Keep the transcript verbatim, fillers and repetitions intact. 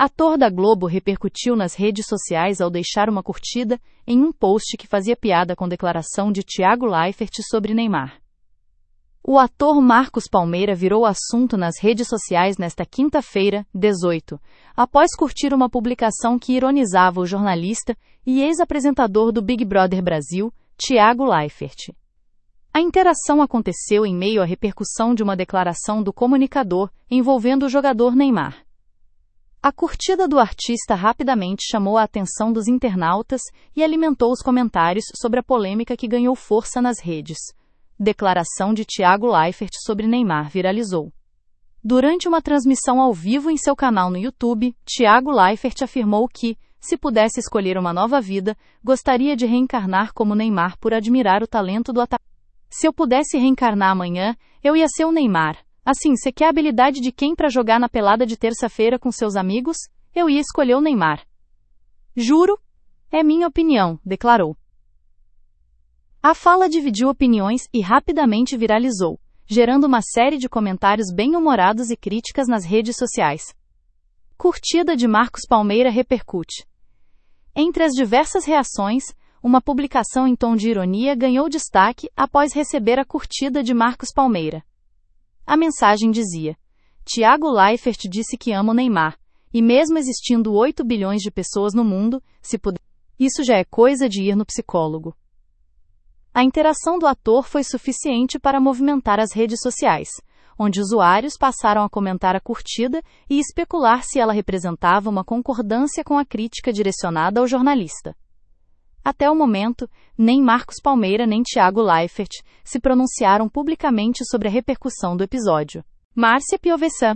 Ator da Globo repercutiu nas redes sociais ao deixar uma curtida em um post que fazia piada com declaração de Thiago Leifert sobre Neymar. O ator Marcos Palmeira virou assunto nas redes sociais nesta quinta-feira, dezoito, após curtir uma publicação que ironizava o jornalista e ex-apresentador do Big Brother Brasil, Thiago Leifert. A interação aconteceu em meio à repercussão de uma declaração do comunicador envolvendo o jogador Neymar. A curtida do artista rapidamente chamou a atenção dos internautas e alimentou os comentários sobre a polêmica que ganhou força nas redes. Declaração de Thiago Leifert sobre Neymar viralizou. Durante uma transmissão ao vivo em seu canal no YouTube, Thiago Leifert afirmou que, se pudesse escolher uma nova vida, gostaria de reencarnar como Neymar por admirar o talento do atacante. Se eu pudesse reencarnar amanhã, eu ia ser o Neymar. Assim, você quer a habilidade de quem para jogar na pelada de terça-feira com seus amigos? Eu ia escolher o Neymar. Juro? É minha opinião, declarou. A fala dividiu opiniões e rapidamente viralizou, gerando uma série de comentários bem-humorados e críticas nas redes sociais. Curtida de Marcos Palmeira repercute. Entre as diversas reações, uma publicação em tom de ironia ganhou destaque após receber a curtida de Marcos Palmeira. A mensagem dizia: Thiago Leifert disse que ama o Neymar, e mesmo existindo oito bilhões de pessoas no mundo, se puder, isso já é coisa de ir no psicólogo. A interação do ator foi suficiente para movimentar as redes sociais, onde usuários passaram a comentar a curtida e especular se ela representava uma concordância com a crítica direcionada ao jornalista. Até o momento, nem Marcos Palmeira nem Thiago Leifert se pronunciaram publicamente sobre a repercussão do episódio. Márcia Piovesan.